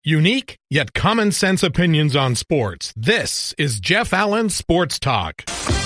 Unique, yet common sense opinions on sports. This is Jeff Allen Sports Talk.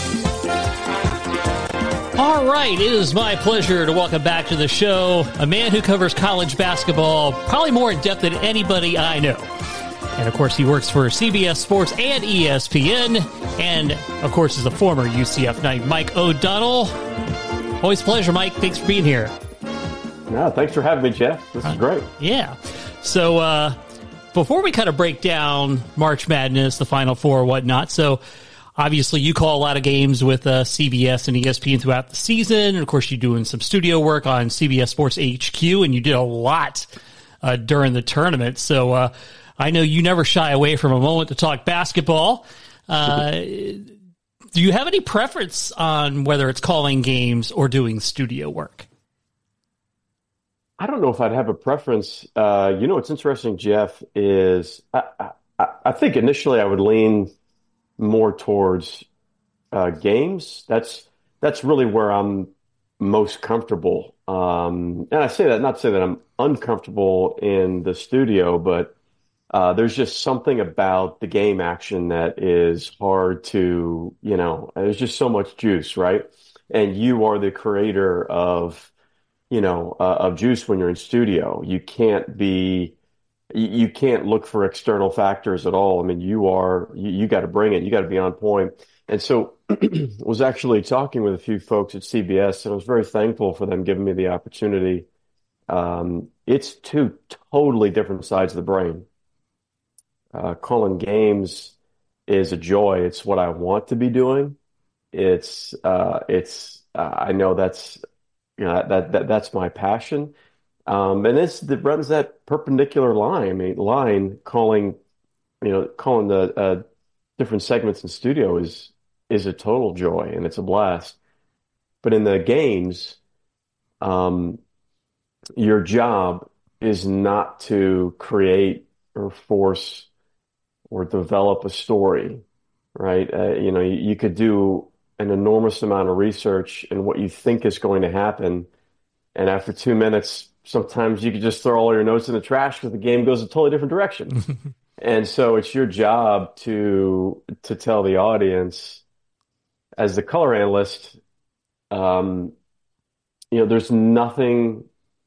All right, it is my pleasure to welcome back to the show a man who covers college basketball probably more in depth than anybody I know. And, of course, he works for CBS Sports and ESPN, and, of course, is a former UCF Knight, Mike O'Donnell. Always a pleasure, Mike. Thanks for being here. No, thanks for having me, Jeff. This is great. Yeah. So, before we kind of break down March Madness, the Final Four, whatnot, so obviously you call a lot of games with CBS and ESPN throughout the season. And, of course, you're doing some studio work on CBS Sports HQ, and you did a lot during the tournament. So, I know you never shy away from a moment to talk basketball. Do you have any preference on whether it's calling games or doing studio work? I don't know if I'd have a preference. What's interesting, Jeff, is I think initially I would lean more towards games. That's really where I'm most comfortable. And I say that not to say that I'm uncomfortable in the studio, but there's just something about the game action that is hard to, there's just so much juice, right? And you are the creator of juice when you're in studio. You can't look for external factors at all. I mean, you got to bring it. You got to be on point. And so I was actually talking with a few folks at CBS, and I was very thankful for them giving me the opportunity. It's two totally different sides of the brain. Calling games is a joy. It's what I want to be doing. I know that's my passion. And it runs that perpendicular line, calling the different segments in studio is a total joy, and it's a blast. But in the games, your job is not to create or force or develop a story, right? You could do an enormous amount of research in what you think is going to happen, and after 2 minutes, sometimes you could just throw all your notes in the trash because the game goes a totally different direction. And so it's your job to tell the audience, as the color analyst, there's nothing.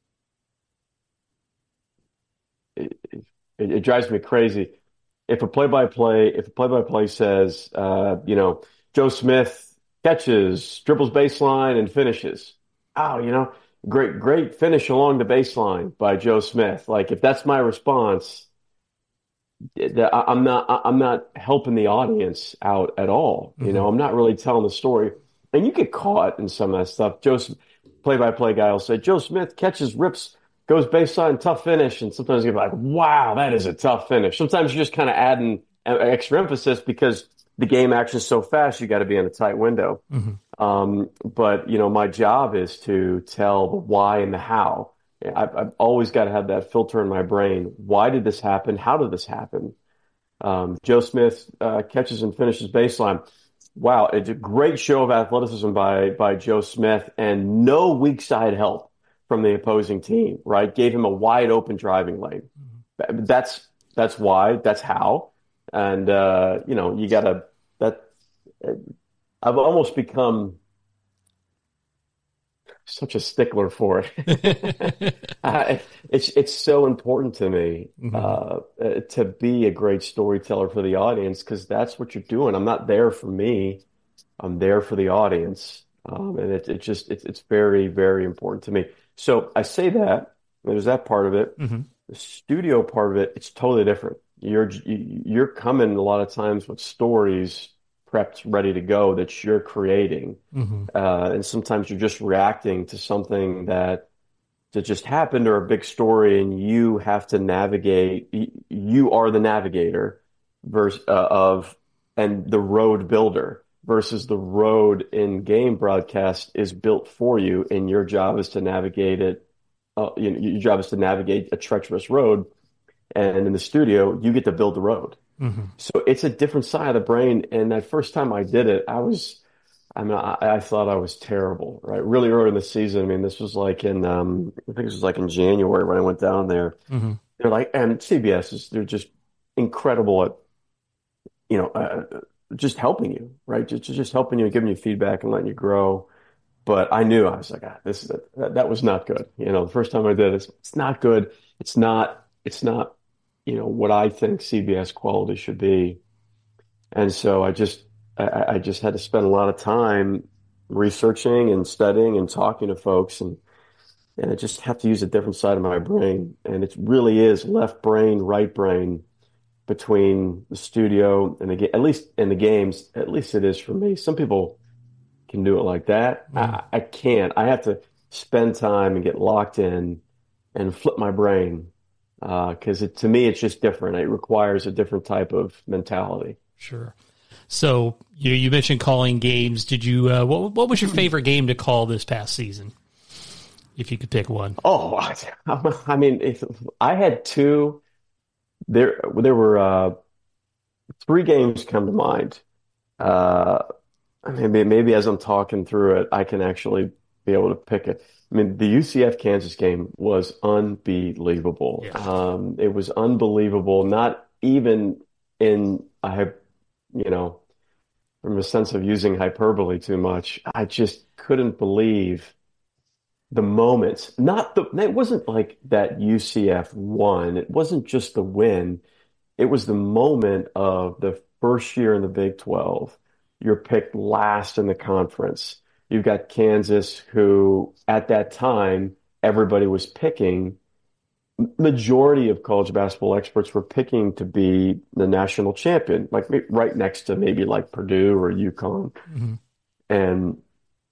It drives me crazy if a play-by-play says, Joe Smith catches, dribbles baseline, and finishes. Oh, great finish along the baseline by Joe Smith. Like, if that's my response, I'm not helping the audience out at all. Mm-hmm. I'm not really telling the story. And you get caught in some of that stuff. Play-by-play guy will say, Joe Smith catches, rips, goes baseline, tough finish. And sometimes you're like, wow, that is a tough finish. Sometimes you're just kind of adding extra emphasis because the game action is so fast, you got to be in a tight window. Mm-hmm. But my job is to tell the why and the how. I've always got to have that filter in my brain. Why did this happen? How did this happen? Joe Smith catches and finishes baseline. Wow, it's a great show of athleticism by Joe Smith, and no weak side help from the opposing team, right? Gave him a wide open driving lane. Mm-hmm. That's why, that's how. And, you gotta, I've almost become such a stickler for it. It's so important to me, mm-hmm. To be a great storyteller for the audience, because that's what you're doing. I'm not there for me. I'm there for the audience. And it's very, very important to me. So I say that, there's that part of it. Mm-hmm. The studio part of it, it's totally different. You're coming a lot of times with stories prepped, ready to go that you're creating. Mm-hmm. And sometimes you're just reacting to something that just happened or a big story, and you have to navigate. You are the navigator and the road builder. Versus the road in game broadcast is built for you, and your job is to navigate it. Your job is to navigate a treacherous road, and in the studio, you get to build the road. Mm-hmm. So it's a different side of the brain. And that first time I did it, I thought I was terrible. Right, really early in the season. I mean, this was like in I think this was like in January when I went down there, mm-hmm. they're like, and CBS they're just incredible at, just helping you, right? Just helping you, giving you feedback and letting you grow. But I knew I was like, that was not good. The first time I did it, it's not good. It's not, what I think CBS quality should be. And so I just had to spend a lot of time researching and studying and talking to folks, and I just have to use a different side of my brain. And it really is left brain, right brain between the studio and the game, at least in the games, at least it is for me. Some people can do it like that. I can't. I have to spend time and get locked in and flip my brain because to me, it's just different. It requires a different type of mentality. Sure. So you mentioned calling games. Did you what was your favorite game to call this past season, if you could pick one? Oh, I mean, if I had two. There were three games come to mind. Uh, maybe as I'm talking through it, I can actually be able to pick it. I mean, the UCF Kansas game was unbelievable. Yeah. It was unbelievable. Not even in you know, from a sense of using hyperbole too much. I just couldn't believe the moments. It wasn't like that UCF won. It wasn't just the win. It was the moment of the first year in the Big 12. You're picked last in the conference. You've got Kansas, who at that time, everybody was picking. Majority of college basketball experts were picking to be the national champion, like right next to maybe like Purdue or UConn. Mm-hmm. And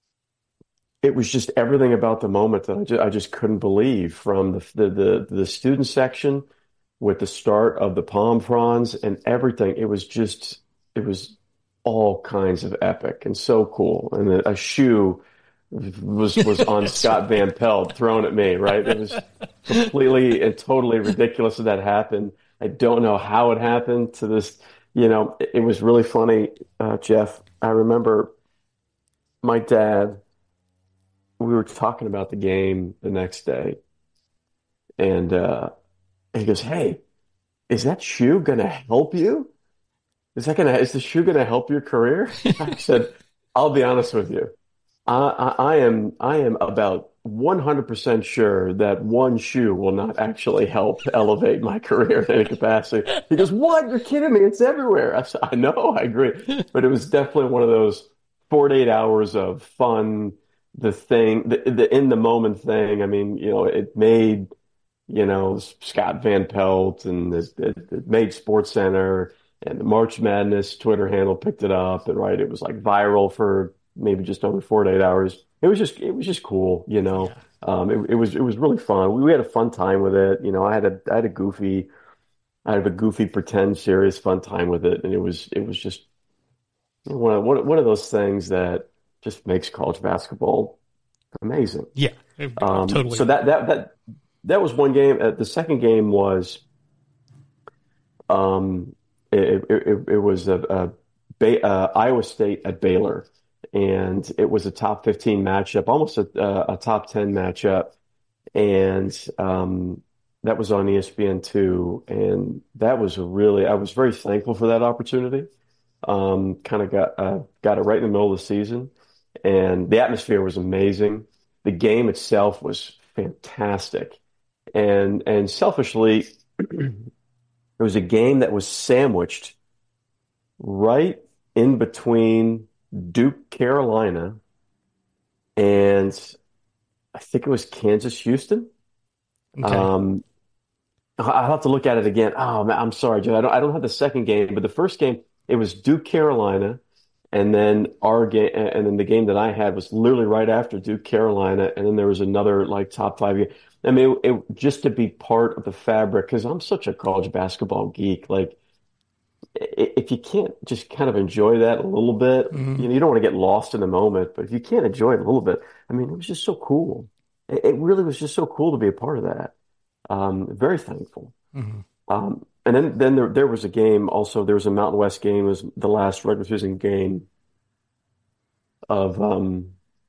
it was just everything about the moment that I just couldn't believe, from the student section with the start of the palm fronds and everything. It was all kinds of epic and so cool. And a shoe was on Scott Van Pelt thrown at me, right? It was completely and totally ridiculous that happened. I don't know how it happened to this. It was really funny, Jeff. I remember my dad, we were talking about the game the next day, and he goes, "Hey, is that shoe gonna help you? Is the shoe gonna help your career?" I said, "I'll be honest with you. I am about 100% sure that one shoe will not actually help elevate my career in any capacity." He goes, "What? You're kidding me. It's everywhere." I said, "I know, I agree." But it was definitely one of those 48 hours of fun, the in the moment thing. I mean, it made, Scott Van Pelt, and it made SportsCenter, and the March Madness Twitter handle picked it up, and right, it was like viral for maybe just over 48 hours. It was just cool, Yeah. It was really fun. We had a fun time with it. I had a goofy pretend serious fun time with it, and it was just one of those things that just makes college basketball amazing. Yeah. Totally. So that was one game. The second game was it was Iowa State at Baylor, and it was a top 15 matchup, almost a top 10 matchup, and that was on ESPN2, and that was I was very thankful for that opportunity. Kind of got it right in the middle of the season, and the atmosphere was amazing. The game itself was fantastic, and selfishly, it was a game that was sandwiched right in between Duke, Carolina, and I think it was Kansas, Houston. Okay. I'll have to look at it again. Oh man, I'm sorry, Joe. I don't have the second game, but the first game, it was Duke, Carolina, and then our game, and then the game that I had was literally right after Duke, Carolina, and then there was another like top five game. I mean, just to be part of the fabric, because I'm such a college basketball geek. Like, if you can't just kind of enjoy that a little bit, Mhm. you don't want to get lost in the moment, but if you can't enjoy it a little bit, I mean, it was just so cool. It really was just so cool to be a part of that. Very thankful. Mhm. And then there was a game also. There was a Mountain West game. It was the last regular season game of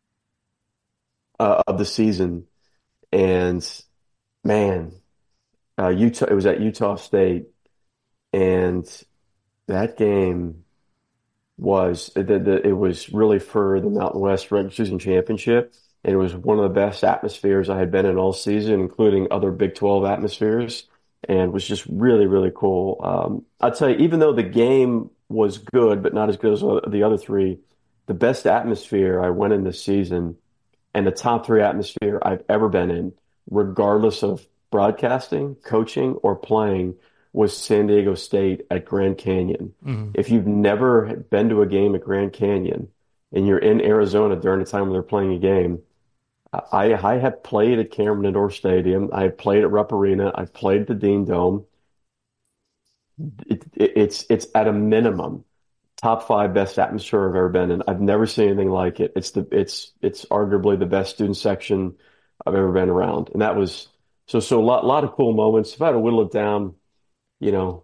of the season, and man, Utah. It was at Utah State, and that game was it was really for the Mountain West regular season championship, and it was one of the best atmospheres I had been in all season, including other Big 12 atmospheres, and was just really, really cool. I'd say even though the game was good, but not as good as the other three, the best atmosphere I went in this season and the top three atmosphere I've ever been in, regardless of broadcasting, coaching, or playing, was San Diego State at Grand Canyon. Mhm. If you've never been to a game at Grand Canyon and you're in Arizona during the time when they're playing a game, I have played at Cameron Indoor Stadium. I played at Rupp Arena. I've played at the Dean Dome. It's at a minimum top five best atmosphere I've ever been in. I've never seen anything like it. It's arguably the best student section I've ever been around, and that was so a lot of cool moments. If I had to whittle it down, you know,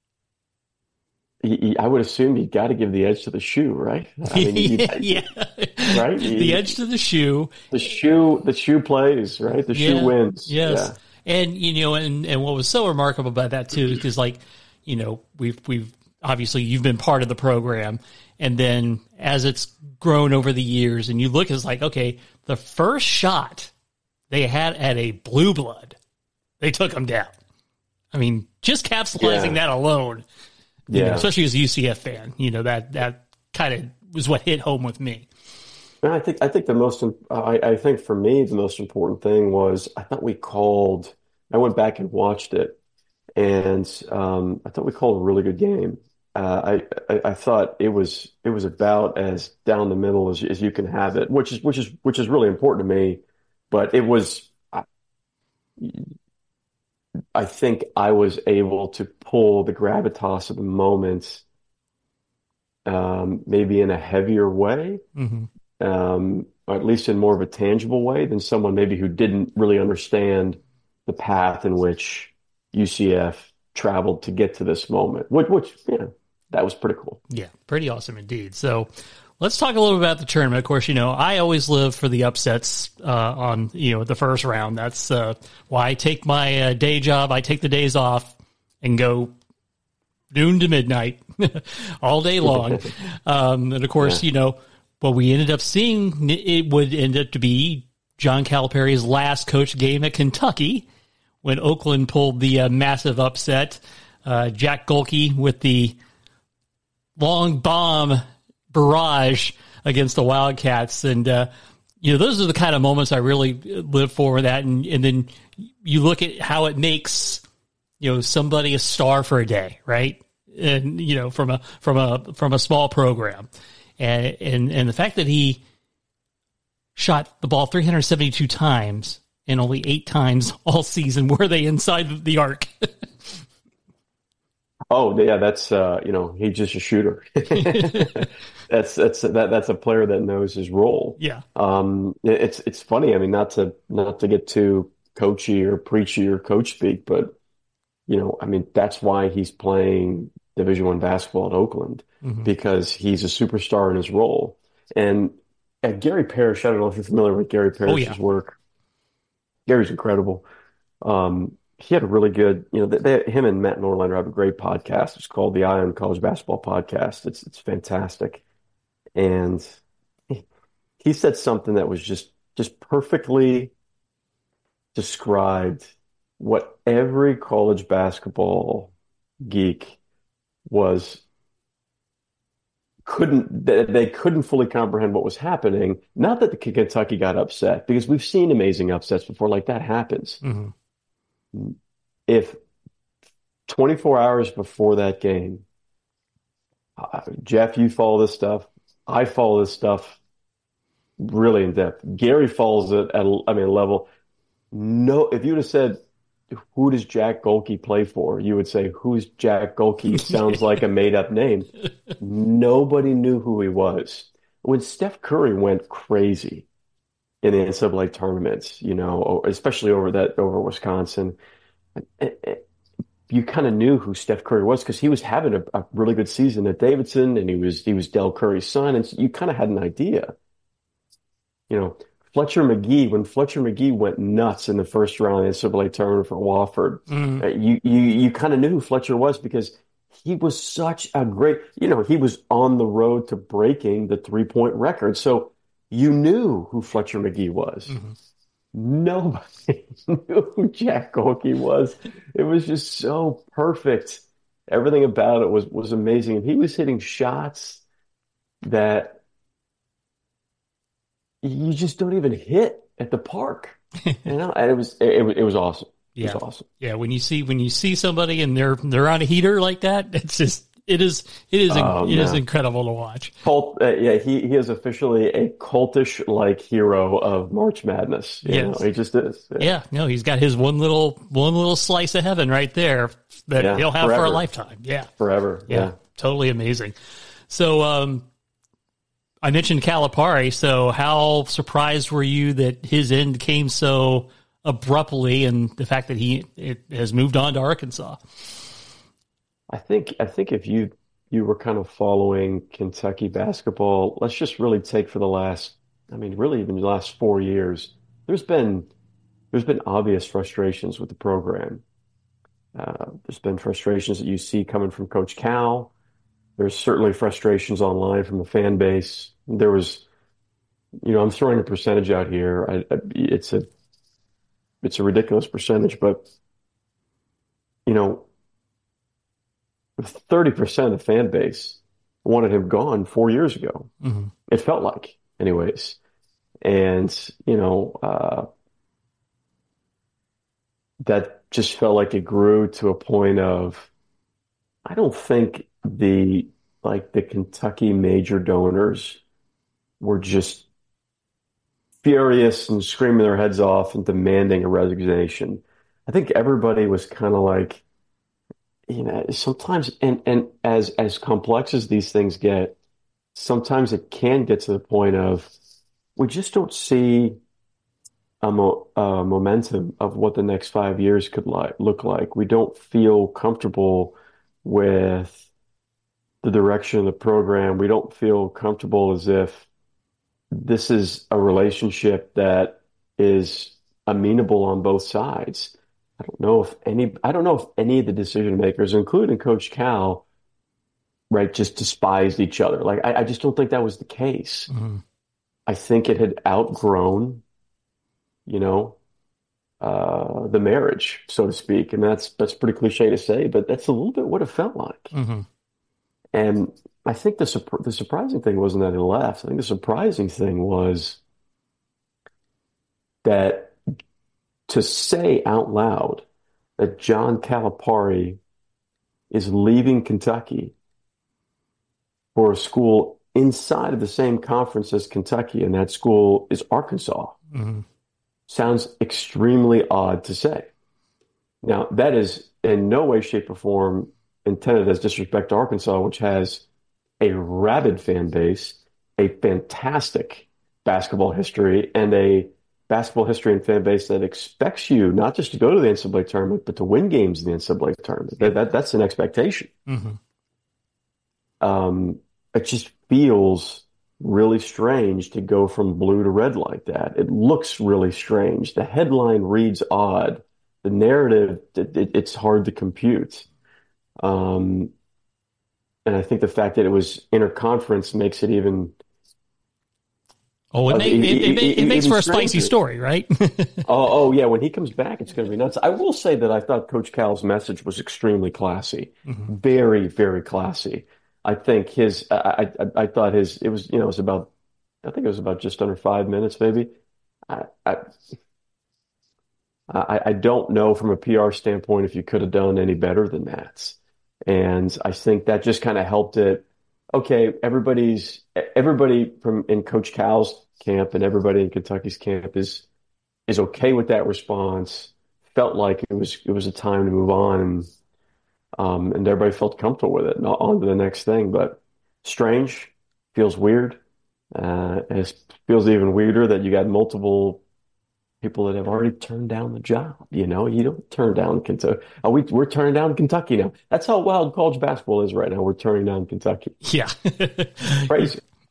I would assume you got to give the edge to the shoe, right? I mean, Yeah. right? The edge to the shoe. The shoe plays, right? The shoe Yeah. wins. Yes. Yeah. And and what was so remarkable about that too is like, we've obviously you've been part of the program, and then as it's grown over the years and you look, it's like, okay, the first shot they had at a blue blood, they took them down. I mean, just capsulizing that alone, especially as a UCF fan, that kind of was what hit home with me. And I think I think for me the most important thing was I thought we called. I went back and watched it, and I thought we called a really good game. I thought it was about as down the middle as you can have it, which is really important to me. But it was. I think I was able to pull the gravitas of the moment, maybe in a heavier way, Mm-hmm. or at least in more of a tangible way than someone maybe who didn't really understand the path in which UCF traveled to get to this moment, which that was pretty cool. Yeah, pretty awesome indeed. So let's talk a little bit about the tournament. Of course, I always live for the upsets on the first round. That's why I take my day job. I take the days off and go noon to midnight all day long. And of course, what we ended up seeing, it would end up to be John Calipari's last coach game at Kentucky when Oakland pulled the massive upset. Jack Golke with the long bomb barrage against the Wildcats. And, those are the kind of moments I really live for that. And then you look at how it makes, somebody a star for a day, right? And, from a small program. And the fact that he shot the ball 372 times and only 8 times all season were they inside the arc. Oh yeah, that's he's just a shooter. That's a player that knows his role. Yeah. It's funny. I mean, not to get too coachy or preachy or coach speak, but I mean, that's why he's playing Division I basketball at Oakland, because he's a superstar in his role. And Gary Parrish, I don't know if you're familiar with Gary Parrish's work. Gary's incredible. He had a really good, him and Matt Norlander have a great podcast. It's called the Eye on College Basketball Podcast. It's fantastic. And he said something that was just perfectly described what every college basketball geek they couldn't fully comprehend what was happening. Not that the Kentucky got upset, because we've seen amazing upsets before, like that happens. Mm-hmm. If 24 hours before that game, Jeff, you follow this stuff. I follow this stuff really in depth. Gary follows it at a level. No, if you would have said, who does Jack Golke play for? You would say, who's Jack Golke? Sounds like a made-up name. Nobody knew who he was. When Steph Curry went crazy in the NCAA tournaments, especially over Wisconsin, you kind of knew who Steph Curry was because he was having a really good season at Davidson, and he was Del Curry's son, and so you kind of had an idea. when Fletcher Magee went nuts in the first round of the NCAA tournament for Wofford, you kind of knew who Fletcher was because he was such a great, he was on the road to breaking the 3-point record. So you knew who Fletcher Magee was. Nobody knew who Jack Kolke was. It was just so perfect. Everything about it was amazing. And he was hitting shots that you just don't even hit at the park. And it was awesome. Yeah. It was awesome. Yeah, when you see somebody and they're on a heater like that, it is incredible to watch. He is officially a cultish like hero of March Madness. He just is. No, he's got his one little slice of heaven right there that he'll have for a lifetime. Yeah, forever. Yeah, totally amazing. So, I mentioned Calipari. So, how surprised were you that his end came so abruptly, and the fact that he has moved on to Arkansas? I think if you were kind of following Kentucky basketball, let's just really take for the last, really even the last 4 years, there's been obvious frustrations with the program. There's been frustrations that you see coming from Coach Cal. There's certainly frustrations online from the fan base. There was, I'm throwing a percentage out here. It's a ridiculous percentage, but 30% of the fan base wanted him gone 4 years ago. Mm-hmm. It felt like, anyways. And, that just felt like it grew to a point of, I don't think the Kentucky major donors were just furious and screaming their heads off and demanding a resignation. I think everybody was kind of like, sometimes, and as complex as these things get, sometimes it can get to the point of we just don't see a momentum of what the next 5 years could look like. We don't feel comfortable with the direction of the program. We don't feel comfortable as if this is a relationship that is amenable on both sides. I don't know if any of the decision makers, including Coach Cal, right, just despised each other. Like I just don't think that was the case. Mm-hmm. I think it had outgrown, the marriage, so to speak, and that's pretty cliche to say, but that's a little bit what it felt like. Mm-hmm. And I think the surprising thing wasn't that he left. I think the surprising thing was that to say out loud that John Calipari is leaving Kentucky for a school inside of the same conference as Kentucky, and that school is Arkansas, mm-hmm. sounds extremely odd to say. Now, that is in no way, shape, or form intended as disrespect to Arkansas, which has a rabid fan base, a fantastic basketball history, and a basketball history and fan base that expects you not just to go to the NCAA tournament, but to win games in the NCAA tournament. That's an expectation. Mm-hmm. It just feels really strange to go from blue to red like that. It looks really strange. The headline reads odd. The narrative, it's hard to compute. And I think the fact that it was interconference makes it even... Oh, it makes for a spicy story, right? Oh, yeah. When he comes back, it's going to be nuts. I will say that I thought Coach Cal's message was extremely classy, mm-hmm. very, very classy. I think I thought it was about just under 5 minutes, maybe. I don't know from a PR standpoint if you could have done any better than that. And I think that just kind of helped it. Okay, everybody from in Coach Cal's camp and everybody in Kentucky's camp is okay with that response. Felt like it was a time to move on, and everybody felt comfortable with it. And on to the next thing, but strange, feels weird. It feels even weirder that you got multiple people that have already turned down the job. You don't turn down Kentucky. We're turning down Kentucky now. That's how wild college basketball is right now. We're turning down Kentucky. Yeah. Crazy.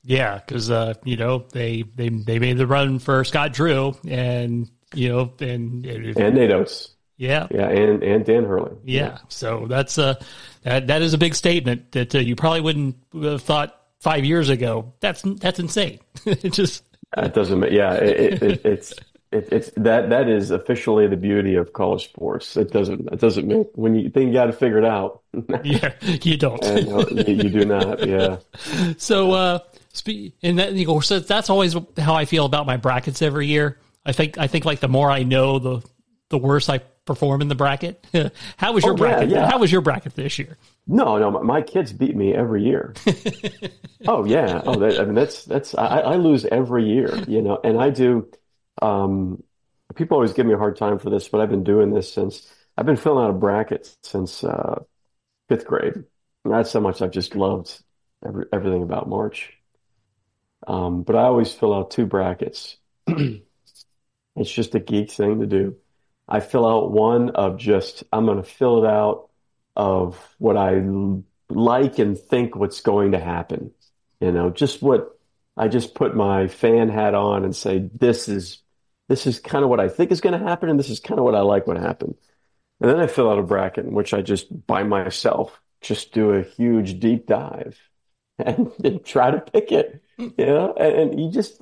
Yeah, because they made the run for Scott Drew, and and Nate Oates. Yeah, and Dan Hurley. Yeah, so that's that is a big statement that you probably wouldn't have thought 5 years ago. That's insane. It just it doesn't. Yeah, it's that is officially the beauty of college sports. It doesn't make when you think you got to figure it out. Yeah, you don't. And, you do not. Yeah. So and that so that's always how I feel about my brackets every year. I think like the more I know, the worse I perform in the bracket. How was your bracket? Yeah. How was your bracket this year? No, my kids beat me every year. Oh yeah. Oh, that's I lose every year, and I do. People always give me a hard time for this, but I've been doing this since I've been filling out a bracket since fifth grade. And that's how much I've just loved everything about March. But I always fill out two brackets. It's just a geek thing to do. I fill out one of I'm going to fill it out of what I like and think what's going to happen. Just what I just put my fan hat on and say, this is kind of what I think is going to happen. And this is kind of what I like what happened. And then I fill out a bracket in which I just by myself just do a huge deep dive and try to pick it, and you just,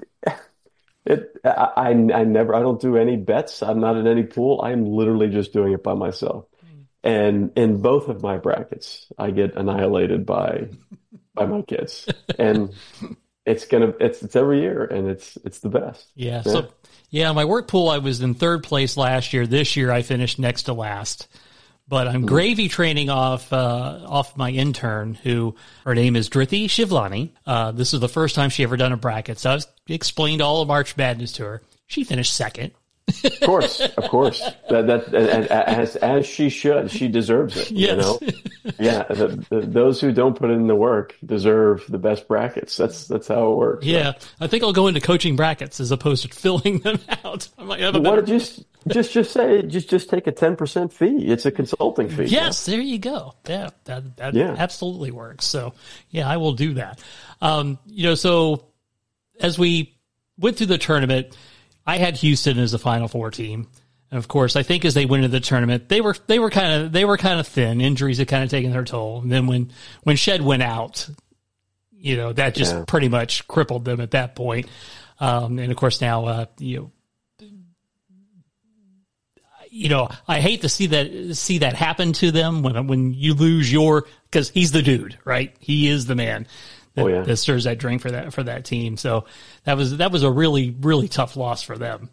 I don't do any bets. I'm not in any pool. I'm literally just doing it by myself. And in both of my brackets, I get annihilated by my kids. And it's every year, and it's the best. Yeah. So my work pool, I was in third place last year. This year I finished next to last. But I'm gravy training off my intern, who her name is Dhrithi Shivlani. This is the first time she ever done a bracket, so I explained all of March Madness to her. She finished second. Of course. That as she should. She deserves it. Yes. Yeah. Those who don't put in the work deserve the best brackets. That's how it works. Yeah. Right? I think I'll go into coaching brackets as opposed to filling them out. I might have a better... Just take a 10% fee. It's a consulting fee. Yes, there you go. Yeah, that absolutely works. So yeah, I will do that. So as we went through the tournament, I had Houston as the Final Four team. And of course, I think as they went into the tournament, they were kind of thin. Injuries had kind of taken their toll. And then when Shed went out, that just pretty much crippled them at that point. And of course now, I hate to see that happen to them when you lose because he's the dude, right? He is the man that stirs that drink for that team. So that was a really, really tough loss for them.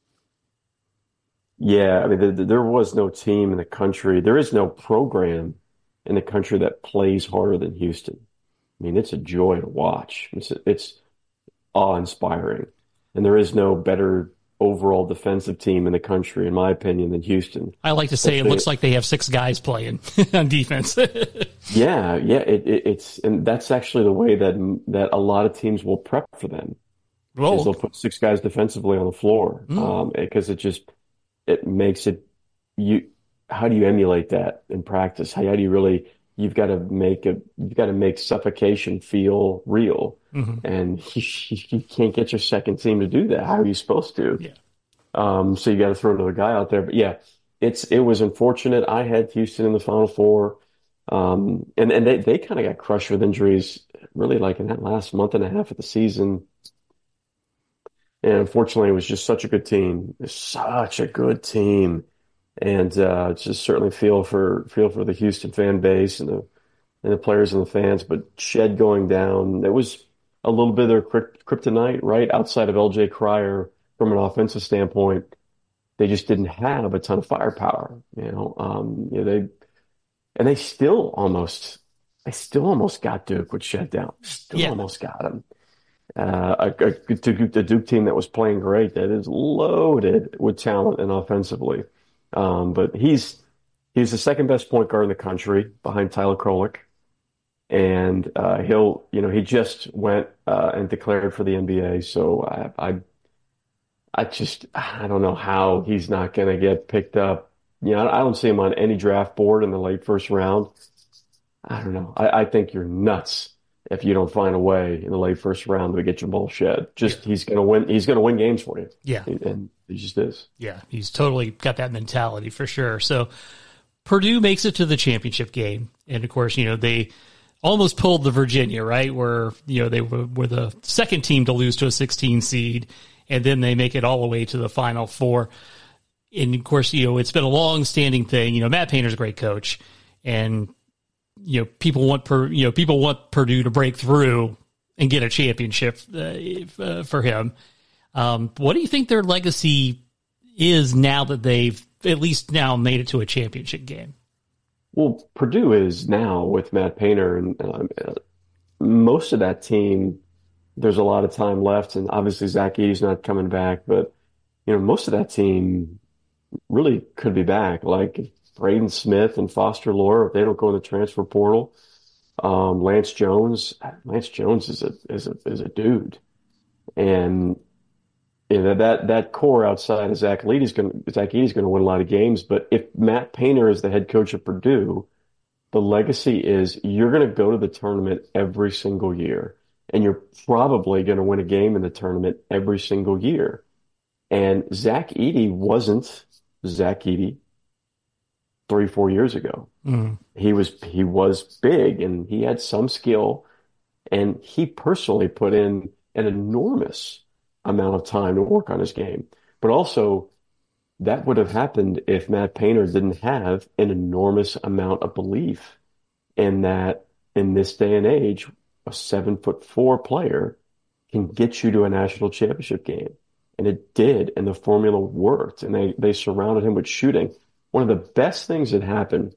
Yeah. I mean, there was no team in the country. There is no program in the country that plays harder than Houston. I mean, it's a joy to watch. It's awe-inspiring. And there is no better overall defensive team in the country, in my opinion, than Houston. I like to say it looks like they have 6 guys playing on defense. Yeah. It's and that's actually the way that a lot of teams will prep for them. Is they'll put 6 guys defensively on the floor because it makes it how do you emulate that in practice? How do you really? You've got to make suffocation feel real, and you can't get your second team to do that. How are you supposed to? Yeah. So you got to throw another guy out there. But yeah, it was unfortunate. I had Houston in the Final Four, and they kind of got crushed with injuries, really like in that last month and a half of the season. And unfortunately, it was just such a good team. It's such a good team. And just certainly feel for the Houston fan base and the players and the fans. But Shed going down, it was a little bit of their kryptonite, right? Outside of LJ Cryer, from an offensive standpoint, they just didn't have a ton of firepower. They still almost got Duke with Shed down. Almost got him. A Duke team that was playing great, that is loaded with talent and offensively. But he's the second best point guard in the country behind Tyler Krolik. And he just went and declared for the NBA. So I don't know how he's not going to get picked up. I don't see him on any draft board in the late first round. I don't know. I think you're nuts if you don't find a way in the late first round to get your ball shed. Just Yeah. he's going to win. He's going to win games for you. Yeah. And he just is. Yeah, he's totally got that mentality for sure. So Purdue makes it to the championship game. And of course, they almost pulled the Virginia, right? Where, they were the second team to lose to a 16 seed. And then they make it all the way to the Final Four. And of course, it's been a long standing thing. Matt Painter's a great coach, and, people want Purdue to break through and get a championship for him. What do you think their legacy is now that they've at least now made it to a championship game? Well, Purdue is now with Matt Painter, and most of that team, there's a lot of time left, and obviously Zach Edey's not coming back, but most of that team really could be back. Like Braden Smith and Foster Lorer, if they don't go in the transfer portal, Lance Jones is a dude, and that core outside of Zach Edey's going to win a lot of games. But if Matt Painter is the head coach of Purdue, the legacy is you're going to go to the tournament every single year, and you're probably going to win a game in the tournament every single year. And Zach Edey wasn't Zach Edey 3-4 years ago. Mm. He was big and he had some skill, and he personally put in an enormous amount of time to work on his game. But also, that would have happened if Matt Painter didn't have an enormous amount of belief in that in this day and age, a 7'4" player can get you to a national championship game. And it did, and the formula worked, and they surrounded him with shooting. One of the best things that happened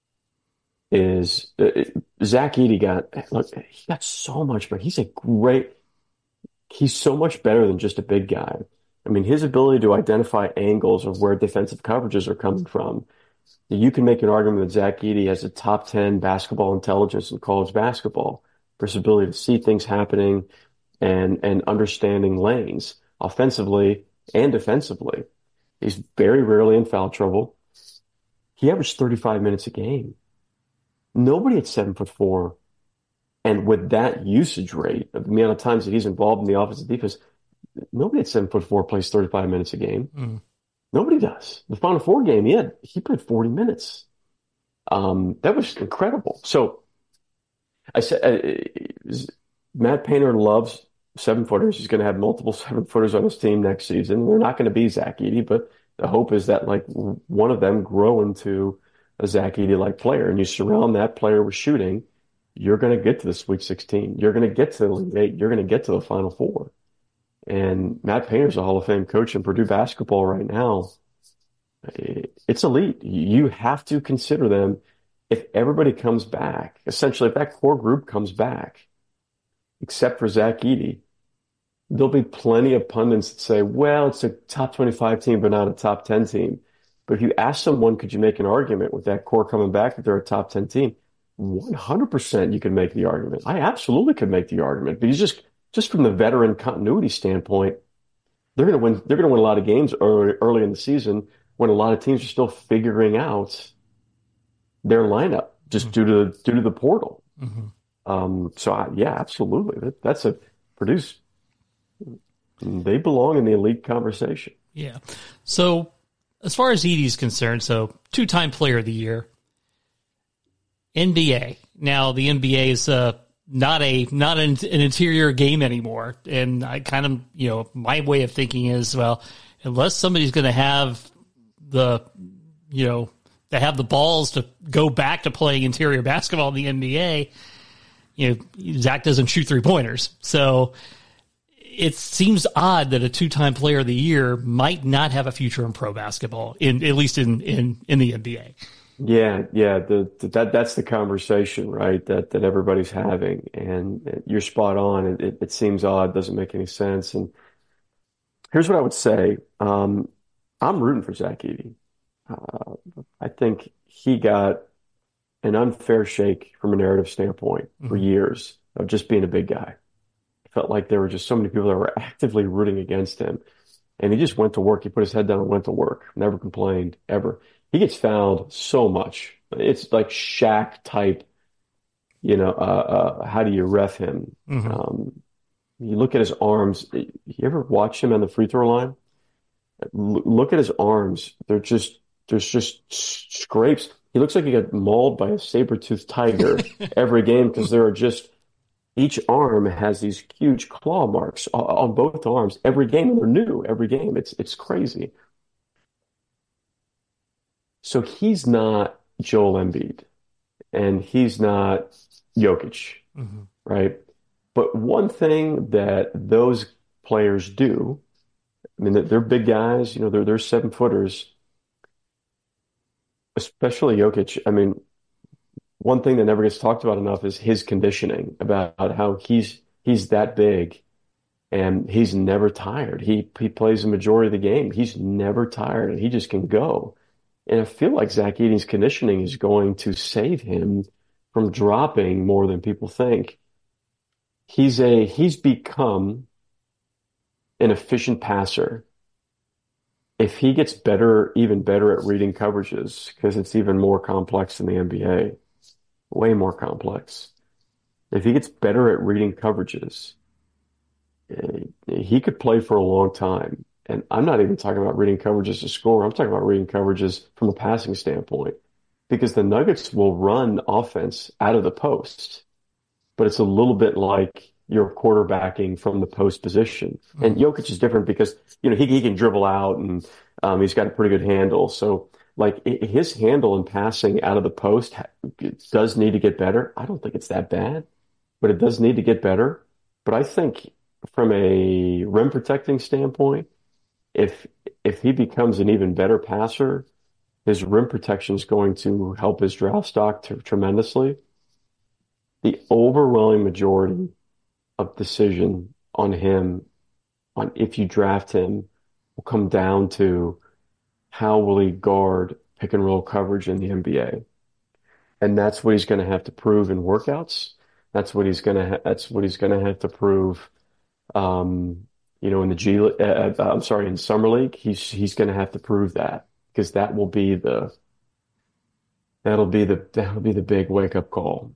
is Zach Edey he got so much better. He's so much better than just a big guy. I mean, his ability to identify angles of where defensive coverages are coming from. You can make an argument that Zach Edey has a top 10 basketball intelligence in college basketball for his ability to see things happening and understanding lanes offensively and defensively. He's very rarely in foul trouble. He averaged 35 minutes a game. Nobody at 7'4", and with that usage rate, the amount of times that he's involved in the offensive defense, nobody at 7'4" plays 35 minutes a game. Mm. Nobody does. The Final Four game, he played 40 minutes. That was incredible. So I said, Matt Painter loves 7-footers. He's going to have multiple 7-footers on his team next season. They're not going to be Zach Edey, but the hope is that like one of them grow into a Zach Edey-like player, and you surround that player with shooting, you're going to get to the Sweet 16. You're going to get to the Elite Eight. You're going to get to the Final Four. And Matt Painter's a Hall of Fame coach in Purdue basketball right now. It's elite. You have to consider them if everybody comes back. Essentially, if that core group comes back, except for Zach Edey, there'll be plenty of pundits that say, well, it's a top 25 team, but not a top 10 team. But if you ask someone, could you make an argument with that core coming back that they're a top 10 team? 100% you can make the argument. I absolutely could make the argument because just from the veteran continuity standpoint, they're going to win. They're going to win a lot of games early in the season when a lot of teams are still figuring out their lineup just due to the portal. Mm-hmm. Yeah, absolutely. That's a Purdue's. They belong in the elite conversation. Yeah. So as far as Edey's concerned, so 2-time player of the year, NBA. Now the NBA is not an interior game anymore, and I kind of my way of thinking is, well, unless somebody's going to have the balls to go back to playing interior basketball in the NBA, Zach doesn't shoot 3-pointers, so it seems odd that a 2-time player of the year might not have a future in pro basketball, at least in the NBA. Yeah. That's the conversation, right? That everybody's having, and you're spot on. It seems odd, doesn't make any sense. And here's what I would say: I'm rooting for Zach Edey. I think he got an unfair shake from a narrative standpoint for years of just being a big guy. It felt like there were just so many people that were actively rooting against him, and he just went to work. He put his head down and went to work. Never complained ever. He gets fouled so much. It's like Shaq type how do you ref him? Mm-hmm. You look at his arms. You ever watch him on the free throw line? Look at his arms. There's just scrapes. He looks like he got mauled by a saber-toothed tiger every game because there are just each arm has these huge claw marks on both arms every game, and they're new every game. It's crazy. So he's not Joel Embiid, and he's not Jokic, Mm-hmm. right? But one thing that those players do, I mean, they're big guys, they're 7-footers, especially Jokic. I mean, one thing that never gets talked about enough is his conditioning, about how he's that big and he's never tired. He plays the majority of the game. He's never tired and he just can go. And I feel like Zach Edey's conditioning is going to save him from dropping more than people think. He's become an efficient passer. If he gets better, even better at reading coverages, because it's even more complex than the NBA, way more complex. If he gets better at reading coverages, he could play for a long time. And I'm not even talking about reading coverages to score. I'm talking about reading coverages from a passing standpoint, because the Nuggets will run offense out of the post, but it's a little bit like you're quarterbacking from the post position. And Jokic is different because, he can dribble out and he's got a pretty good handle. So like his handle and passing out of the post does need to get better. I don't think it's that bad, but it does need to get better. But I think from a rim protecting standpoint, if he becomes an even better passer, his rim protection is going to help his draft stock tremendously. The overwhelming majority of decision on him, on if you draft him, will come down to how will he guard pick and roll coverage in the NBA. And that's what he's going to have to prove in workouts. That's what he's going to have to prove, in the in summer league. He's going to have to prove that, because that'll be the big wake up call.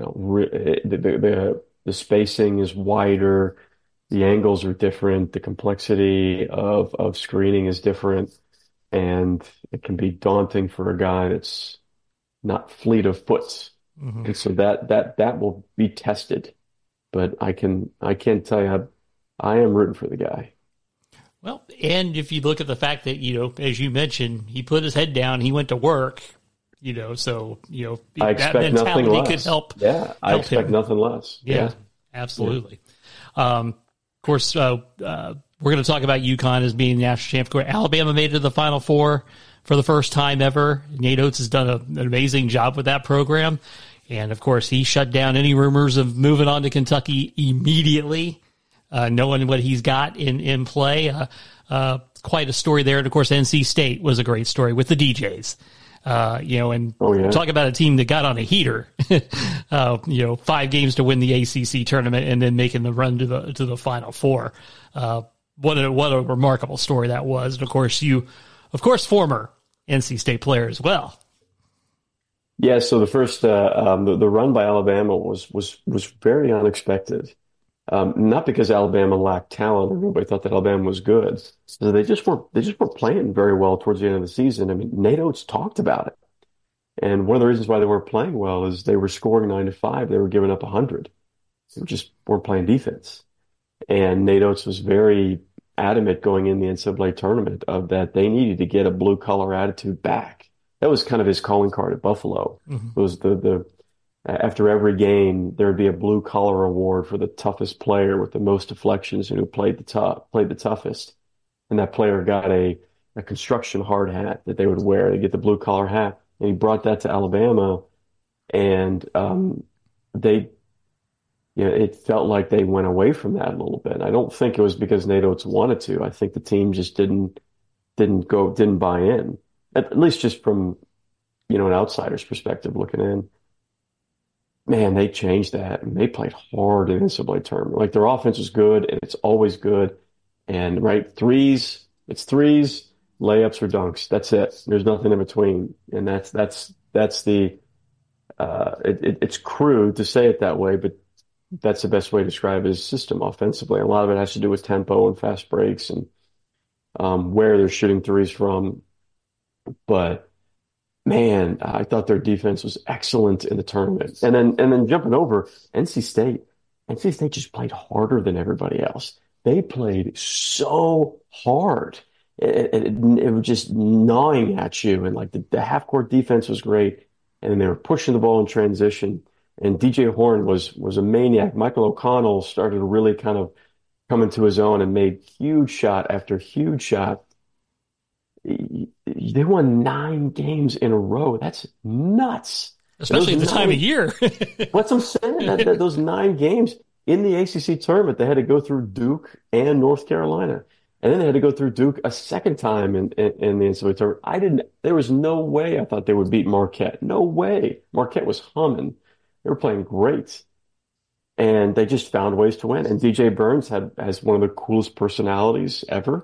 The spacing is wider, the angles are different, the complexity of screening is different, and it can be daunting for a guy that's not fleet of foot. Mm-hmm. And so that will be tested. But I can't tell you, I am rooting for the guy. Well, and if you look at the fact that, as you mentioned, he put his head down, he went to work, so, I expect nothing less. Could help. Yeah, I expect nothing less. Yeah, absolutely. Yeah. Of course, we're going to talk about UConn as being the national champion. Alabama made it to the Final Four for the first time ever. Nate Oates has done an amazing job with that program. And, of course, he shut down any rumors of moving on to Kentucky immediately, knowing what he's got in play. Quite a story there. And, of course, NC State was a great story with the DJs. Talk about a team that got on a heater, 5 games to win the ACC tournament and then making the run to the Final Four. What a remarkable story that was. And, of course, former NC State player as well. Yeah, so the first the run by Alabama was very unexpected. Not because Alabama lacked talent or nobody thought that Alabama was good. So they just weren't playing very well towards the end of the season. I mean, Nate Oates talked about it. And one of the reasons why they weren't playing well is they were scoring 9-5. They were giving up 100. They just weren't playing defense. And Nate Oates was very adamant going in the NCAA tournament of that they needed to get a blue collar attitude back. That was kind of his calling card at Buffalo. Mm-hmm. It was the after every game there would be a blue collar award for the toughest player with the most deflections and who played the toughest. And that player got a construction hard hat that they would wear. They get the blue collar hat. And he brought that to Alabama, and it felt like they went away from that a little bit. I don't think it was because Nate Oates wanted to. I think the team just didn't buy in. At least just from, an outsider's perspective looking in. Man, they changed that, and they played hard in the NCAA tournament. Like, their offense was good, and it's always good. And, right, it's threes, layups or dunks. That's it. There's nothing in between. And that's the it's crude to say it that way, but that's the best way to describe his system offensively. A lot of it has to do with tempo and fast breaks and where they're shooting threes from. But man, I thought their defense was excellent in the tournament. And then jumping over NC State. NC State just played harder than everybody else. They played so hard. It was just gnawing at you. And like the half court defense was great. And then they were pushing the ball in transition. And DJ Horne was a maniac. Michael O'Connell started to really kind of come into his own and made huge shot after huge shot. They won 9 games in a row. That's nuts. Especially at the time of year. What's I'm saying? That those 9 games in the ACC tournament, they had to go through Duke and North Carolina. And then they had to go through Duke a second time in the NCAA tournament. There was no way I thought they would beat Marquette. No way. Marquette was humming. They were playing great. And they just found ways to win. And DJ Burns has one of the coolest personalities ever.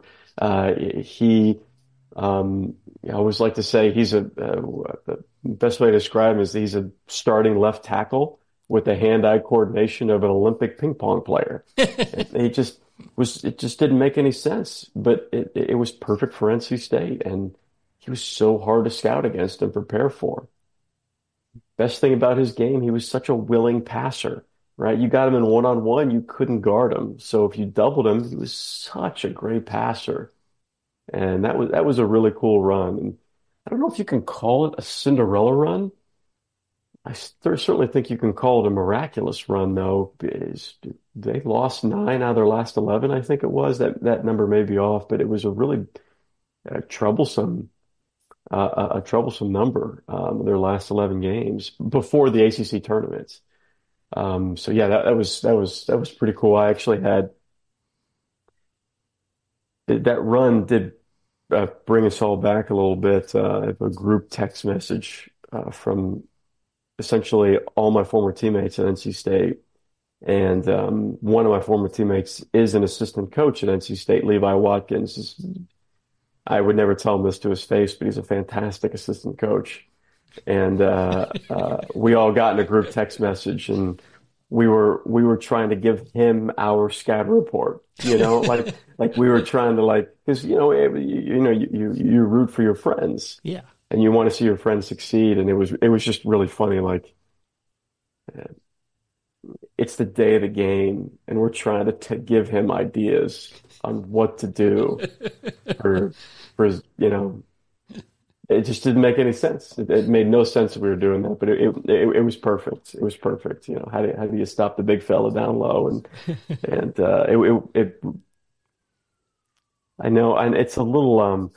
I always like to say the best way to describe him is he's a starting left tackle with the hand-eye coordination of an Olympic ping pong player. It just didn't make any sense, but it was perfect for NC State, and he was so hard to scout against and prepare for. Best thing about his game, he was such a willing passer, right? You got him in one-on-one, you couldn't guard him. So if you doubled him, he was such a great passer. And that was a really cool run. And I don't know if you can call it a Cinderella run. I certainly think you can call it a miraculous run, though. They lost 9 out of their last 11, I think it was. That number may be off, but it was a really troublesome number, their last 11 games before the ACC tournaments. So yeah, that was pretty cool. I actually had that run did bring us all back a little bit. I have a group text message from essentially all my former teammates at NC State. And one of my former teammates is an assistant coach at NC State, Levi Watkins. I would never tell him this to his face, but he's a fantastic assistant coach. And we all got in a group text message, and we were trying to give him our scatter report, like we were trying to because you root for your friends, yeah, and you want to see your friends succeed, and it was just really funny. Like, it's the day of the game, and we're trying to give him ideas on what to do for It just didn't make any sense. It made no sense that we were doing that, but it was perfect. It was perfect. How do you stop the big fella down low? And I know, and it's a little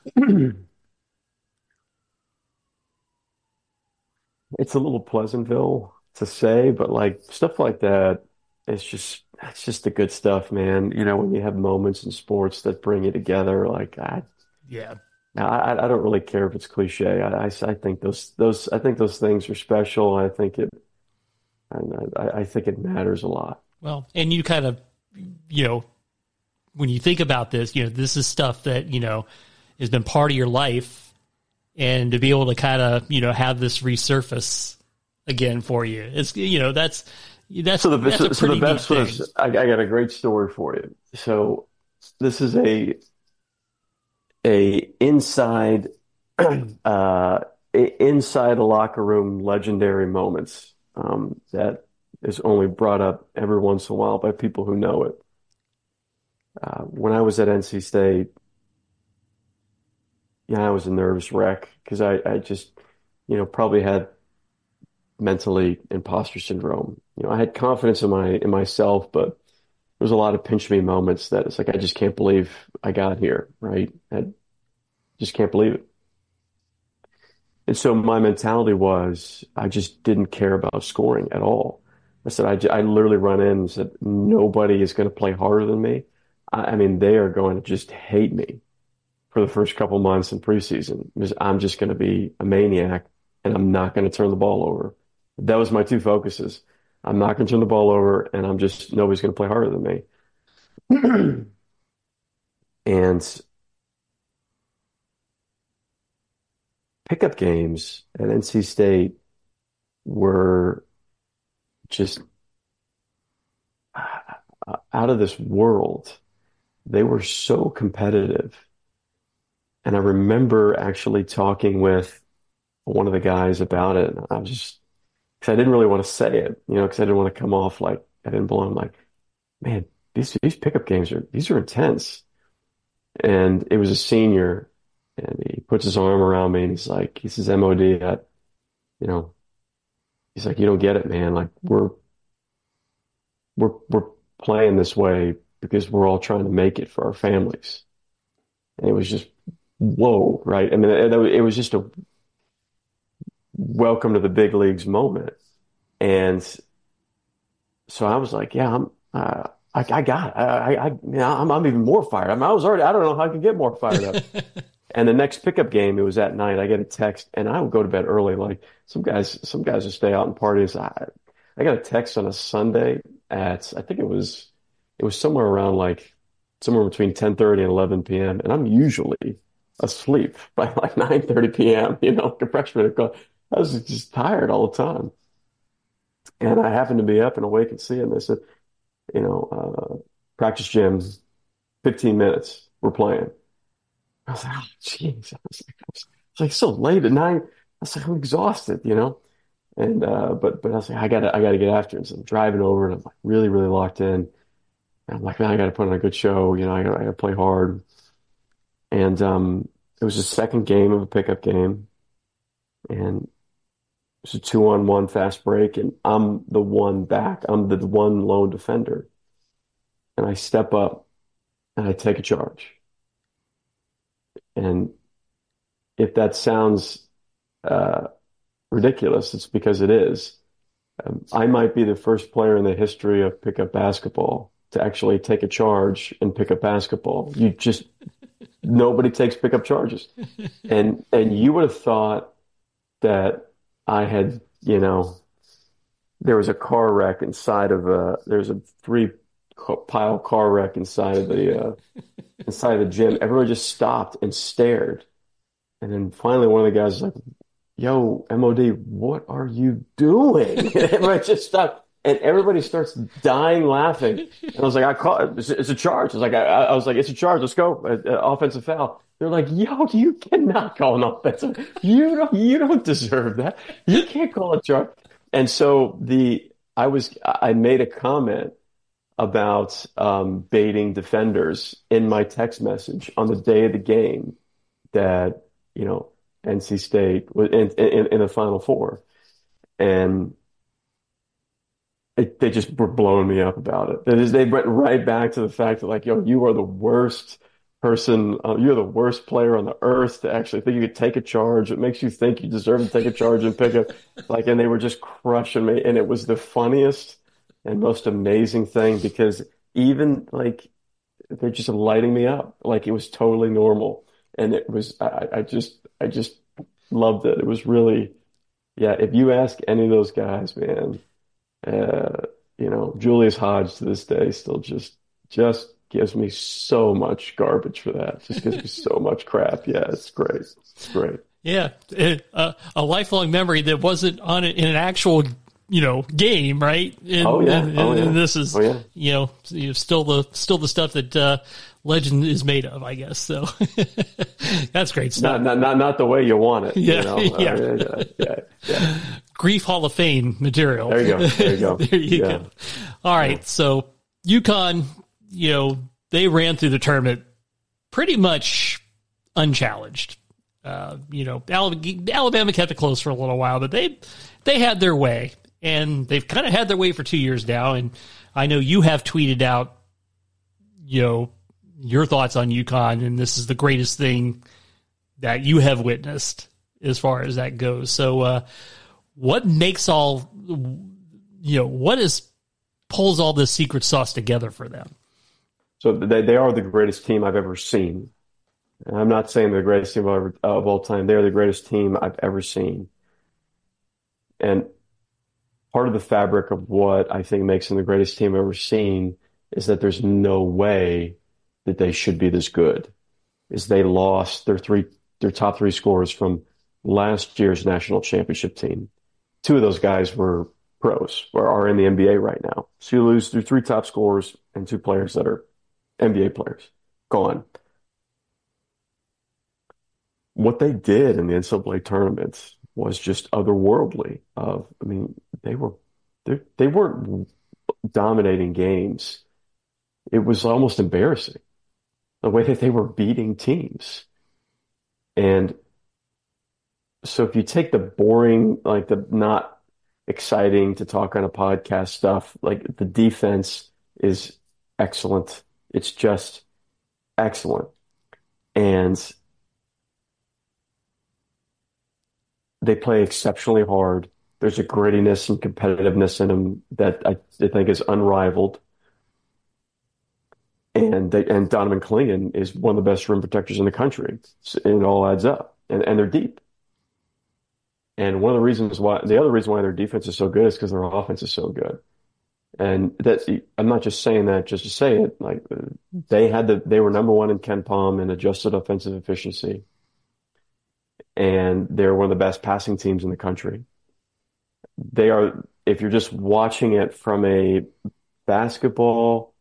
it's a little Pleasantville to say, but like stuff like that, that's just the good stuff, man. When you have moments in sports that bring you together, yeah. Now, I don't really care if it's cliche. I think those things are special. I think it matters a lot. Well, and you kind of, when you think about this, this is stuff that, has been part of your life, and to be able to kind of, have this resurface again for you, it's, that's so the pretty best neat was, I got a great story for you. So this is a inside inside a locker room legendary moments that is only brought up every once in a while by people who know it. When I was at NC State, I was a nervous wreck because I just probably had mentally imposter syndrome. I had confidence in myself, but there was a lot of pinch me moments that it's like, I just can't believe I got here, right? I just can't believe it. And so my mentality was, I just didn't care about scoring at all. I said, I literally run in and said, nobody is going to play harder than me. I mean, they are going to just hate me for the first couple months in preseason because I'm just going to be a maniac and I'm not going to turn the ball over. That was my two focuses. I'm not going to turn the ball over, and nobody's going to play harder than me. And pickup games at NC State, were just out of this world. They were so competitive. And I remember actually talking with one of the guys about it. And I was just, because I didn't really want to say it, because I didn't want to come off like I didn't belong. Like, man, these pickup games these are intense. And it was a senior, and he puts his arm around me and he says, MOD, you know, he's like, you don't get it, man. Like we're playing this way because we're all trying to make it for our families. And it was just, whoa, right? I mean, it was just a welcome to the big leagues moment. And so I was like, yeah, I got it. I'm even more fired. I don't know how I could get more fired up. And the next pickup game, it was at night. I get a text, and I would go to bed early. Like some guys would stay out and parties. I got a text on a Sunday I think it was somewhere around somewhere between 10:30 and 11 p.m. And I'm usually asleep by like 9:30 p.m. A freshman. I was just tired all the time. And I happened to be up and awake and seeing this. Practice gym, 15 minutes, we're playing. I was like, oh, jeez. I was like so late at night. I was like, I'm exhausted, And but I was like, I gotta get after it. So I'm driving over and I'm like really, really locked in. And I'm like, man, I gotta put on a good show, I gotta play hard. And it was the second game of a pickup game. And it was a 2-on-1 fast break, and I'm the one back. I'm the one lone defender. And I step up and I take a charge. And if that sounds ridiculous, it's because it is. I might be the first player in the history of pickup basketball to actually take a charge and pick up basketball. Nobody takes pickup charges. And you would have thought that I had, there was a car wreck inside of there's a 3-pile car wreck inside of the gym. Everyone just stopped and stared. And then finally one of the guys was like, yo, MOD, what are you doing? And everybody just stopped. And everybody starts dying laughing. And I was like, I caught it. It's a charge. I was like, it's a charge. Let's go. Offensive foul. They're like, yo, you cannot call an offensive. You don't deserve that. You can't call a charge. And so I made a comment about baiting defenders in my text message on the day of the game that, NC State was in the Final Four. And they just were blowing me up about it. They went right back to the fact that, like, yo, you are the worst person. You're the worst player on the earth to actually think you could take a charge. It makes you think you deserve to take a charge and pick up. And they were just crushing me. And it was the funniest and most amazing thing because even they're just lighting me up. Like it was totally normal. And it was, I just loved it. It was really, yeah, if you ask any of those guys, man, Julius Hodge to this day still just gives me so much garbage for that. Just gives me so much crap. Yeah, it's great. It's great. Yeah, a lifelong memory that wasn't in an actual game, right? And this is still the stuff that legend is made of, I guess. So that's great stuff. Not the way you want it. Yeah, yeah. Grief Hall of Fame material. There you go. There you go. All right, so UConn, they ran through the tournament pretty much unchallenged. Alabama kept it close for a little while, but they had their way, and they've kind of had their way for 2 years now. And I know you have tweeted out, your thoughts on UConn, and this is the greatest thing that you have witnessed as far as that goes. So, what makes pulls all this secret sauce together for them? So they are the greatest team I've ever seen. And I'm not saying they're the greatest team of all time. They're the greatest team I've ever seen. And part of the fabric of what I think makes them the greatest team I've ever seen is that there's no way that they should be this good. Is they lost their top three scorers from last year's national championship team. two of those guys were pros or are in the NBA right now. So you lose your three top scorers and two players that are NBA players gone. What they did in the NCAA tournaments was just otherworldly. I mean, they weren't dominating games. It was almost embarrassing the way that they were beating teams. And so if you take the boring, like the not exciting to talk on a podcast stuff, like the defense is excellent. It's just excellent. And they play exceptionally hard. There's a grittiness and competitiveness in them that I think is unrivaled. And Donovan Clingan is one of the best rim protectors in the country. And it all adds up. And they're deep. And the other reason why their defense is so good is because their offense is so good. And I'm not just saying that just to say it. Like they were number one in KenPom in adjusted offensive efficiency. And they're one of the best passing teams in the country. They are, if you're just watching it from a basketball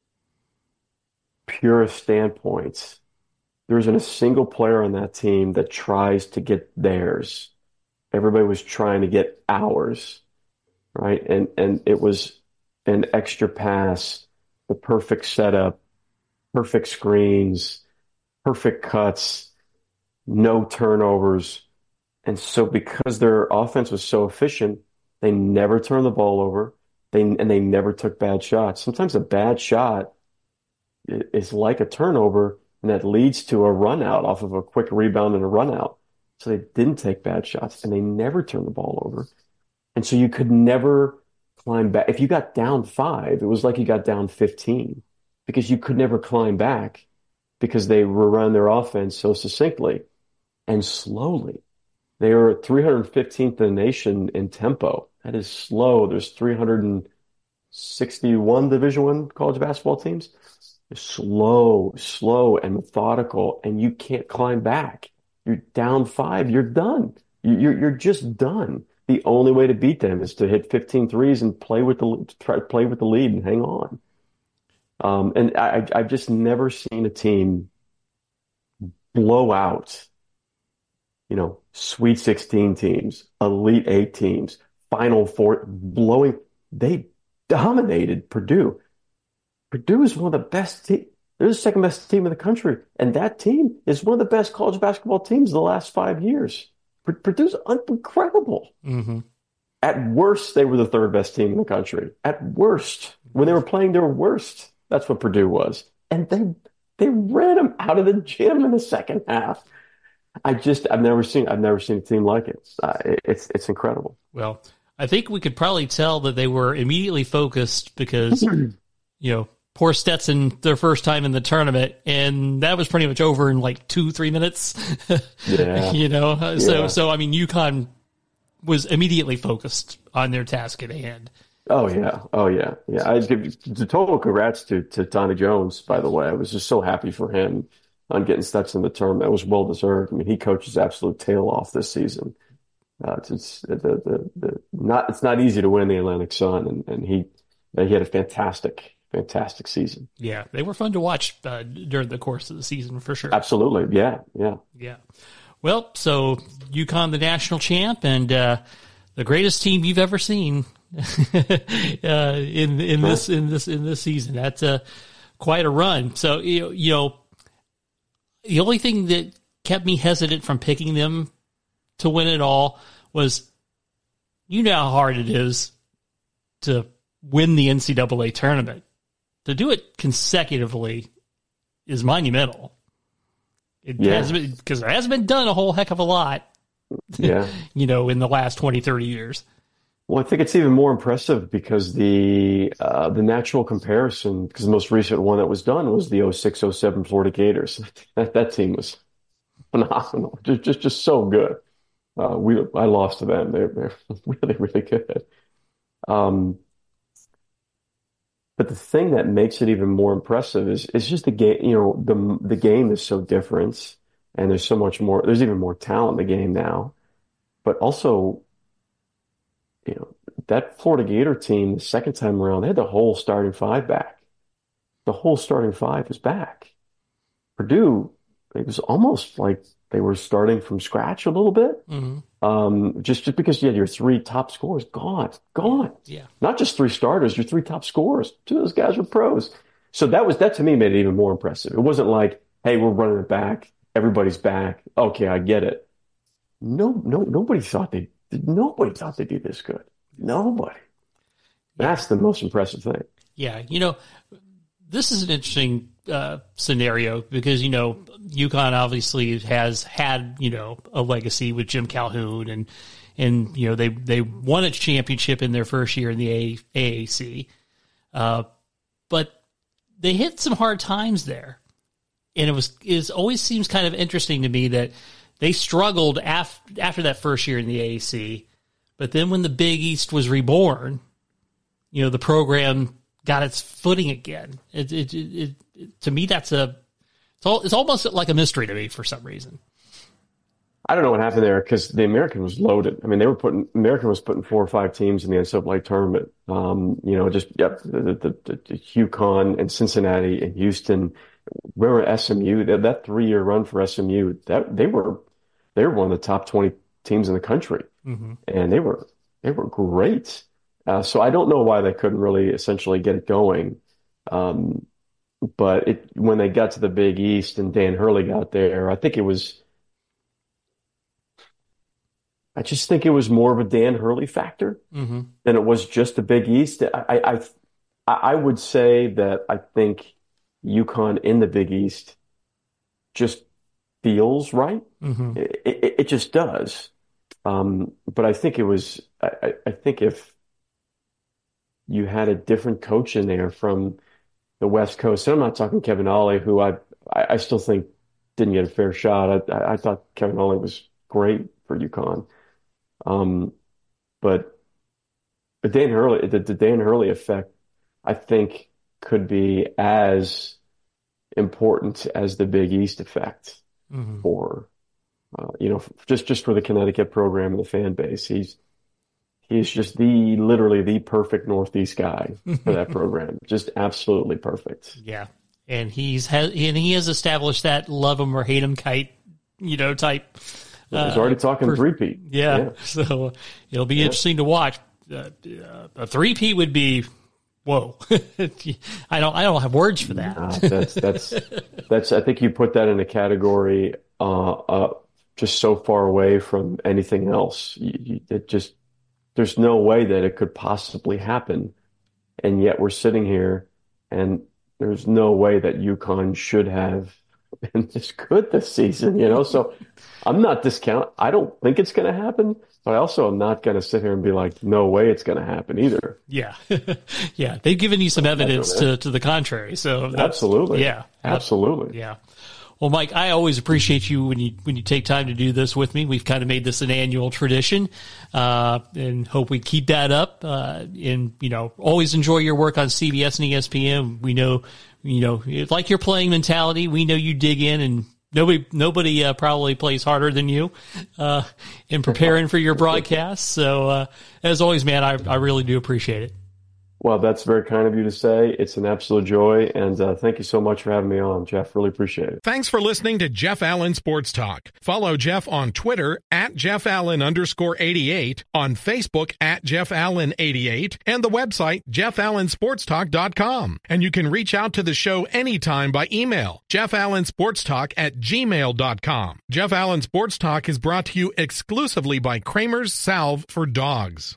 purist standpoint, there isn't a single player on that team that tries to get theirs. Everybody was trying to get ours, right? And it was an extra pass, the perfect setup, perfect screens, perfect cuts, no turnovers. And so because their offense was so efficient, they never turned the ball over. They never took bad shots. Sometimes a bad shot is like a turnover, and that leads to a run out off of a quick rebound and a run out. So they didn't take bad shots, and they never turned the ball over. And so you could never climb back. If you got down 5, it was like you got down 15 because you could never climb back because they were running their offense so succinctly and slowly. They were 315th in the nation in tempo. That is slow. There's 361 Division I college basketball teams. They're slow and methodical, and you can't climb back. You're down 5, you're done. You're just done. The only way to beat them is to hit 15 threes and try to play with the lead and hang on. And I've just never seen a team blow out, Sweet 16 teams, Elite 8 teams, Final Four, They dominated Purdue. Purdue is one of the best teams. They're the second best team in the country. And that team is one of the best college basketball teams in the last 5 years. Purdue's incredible. Mm-hmm. At worst, they were the third best team in the country. At worst, when they were playing their worst, that's what Purdue was. And they ran them out of the gym in the second half. I've never seen a team like it. It's incredible. Well, I think we could probably tell that they were immediately focused because, poor Stetson, their first time in the tournament, and that was pretty much over in like 2-3 minutes. Yeah. So I mean, UConn was immediately focused on their task at hand. Oh yeah. I give the total congrats to Tommy Jones, by the way. I was just so happy for him on getting steps in the tournament. It was well deserved. I mean, he coached his absolute tail off this season. It's not easy to win the Atlantic Sun, and he had a fantastic season. Yeah, they were fun to watch during the course of the season for sure. Absolutely, yeah. Well, so UConn, the national champ, and the greatest team you've ever seen in this season. That's quite a run. So the only thing that kept me hesitant from picking them to win it all was, how hard it is to win the NCAA tournament. To do it consecutively is monumental. Because it hasn't been done a whole heck of a lot, in the last 20, 30 years. Well, I think it's even more impressive because the natural comparison, because the most recent one that was done was the 06-07 Florida Gators. That team was phenomenal, just so good. I lost to them. They're really, really good. But the thing that makes it even more impressive is just the game. The game is so different, and there's so much more. There's even more talent in the game now. But also, that Florida Gator team, the second time around, they had the whole starting five back. The whole starting five was back. Purdue, it was almost like they were starting from scratch a little bit. Just because you had your three top scorers gone. Yeah. Not just three starters, your three top scorers. Two of those guys were pros. So that to me made it even more impressive. It wasn't like, hey, we're running it back. Everybody's back. Okay, I get it. Nobody thought they'd do this good. Nobody. That's the most impressive thing. Yeah. This is an interesting scenario because, UConn obviously has had, a legacy with Jim Calhoun and they won a championship in their first year in the AAC. But they hit some hard times there. And it always seems kind of interesting to me that they struggled after that first year in the AAC. But then when the Big East was reborn, the program got its footing again. To me, it's almost like a mystery to me for some reason. I don't know what happened there because the American was loaded. I mean, American was putting 4 or 5 teams in the NCAA tournament. The UConn and Cincinnati and Houston. Remember SMU? That 3-year run for SMU, they were one of the top 20 teams in the country, and they were great. So I don't know why they couldn't really essentially get it going. But when they got to the Big East and Dan Hurley got there, I just think it was more of a Dan Hurley factor than it was just the Big East. I would say that I think UConn in the Big East just feels right. It just does. But I think I think if you had a different coach in there from the West Coast, and I'm not talking Kevin Ollie, who I still think didn't get a fair shot. I thought Kevin Ollie was great for UConn. But the Dan Hurley effect, I think, could be as important as the Big East effect for, just for the Connecticut program and the fan base. He's just literally the perfect Northeast guy for that program. Just absolutely perfect. Yeah. And he has established that love him or hate him type. He's already talking three-peat. Yeah. So it'll be interesting to watch. A three-peat would be, whoa. I don't have words for that. That's I think you put that in a category just so far away from anything else. There's no way that it could possibly happen. And yet we're sitting here and there's no way that UConn should have been this good this season, So I'm not discounting. I don't think it's going to happen, but I also am not going to sit here and be like, no way it's going to happen either. Yeah. Yeah. They've given you some evidence to the contrary. So absolutely. Yeah. Absolutely. Yeah. Well, Mike, I always appreciate you when you take time to do this with me. We've kind of made this an annual tradition, and hope we keep that up. And always enjoy your work on CBS and ESPN. We know, like your playing mentality. We know you dig in, and nobody probably plays harder than you in preparing for your broadcasts. So, as always, man, I really do appreciate it. Well, that's very kind of you to say. It's an absolute joy, and thank you so much for having me on, Jeff. Really appreciate it. Thanks for listening to Jeff Allen Sports Talk. Follow Jeff on Twitter @JeffAllen_88, on Facebook @JeffAllen88, and the website JeffAllenSportsTalk.com. And you can reach out to the show anytime by email, JeffAllenSportsTalk@gmail.com. Jeff Allen Sports Talk is brought to you exclusively by Kramer's Salve for Dogs.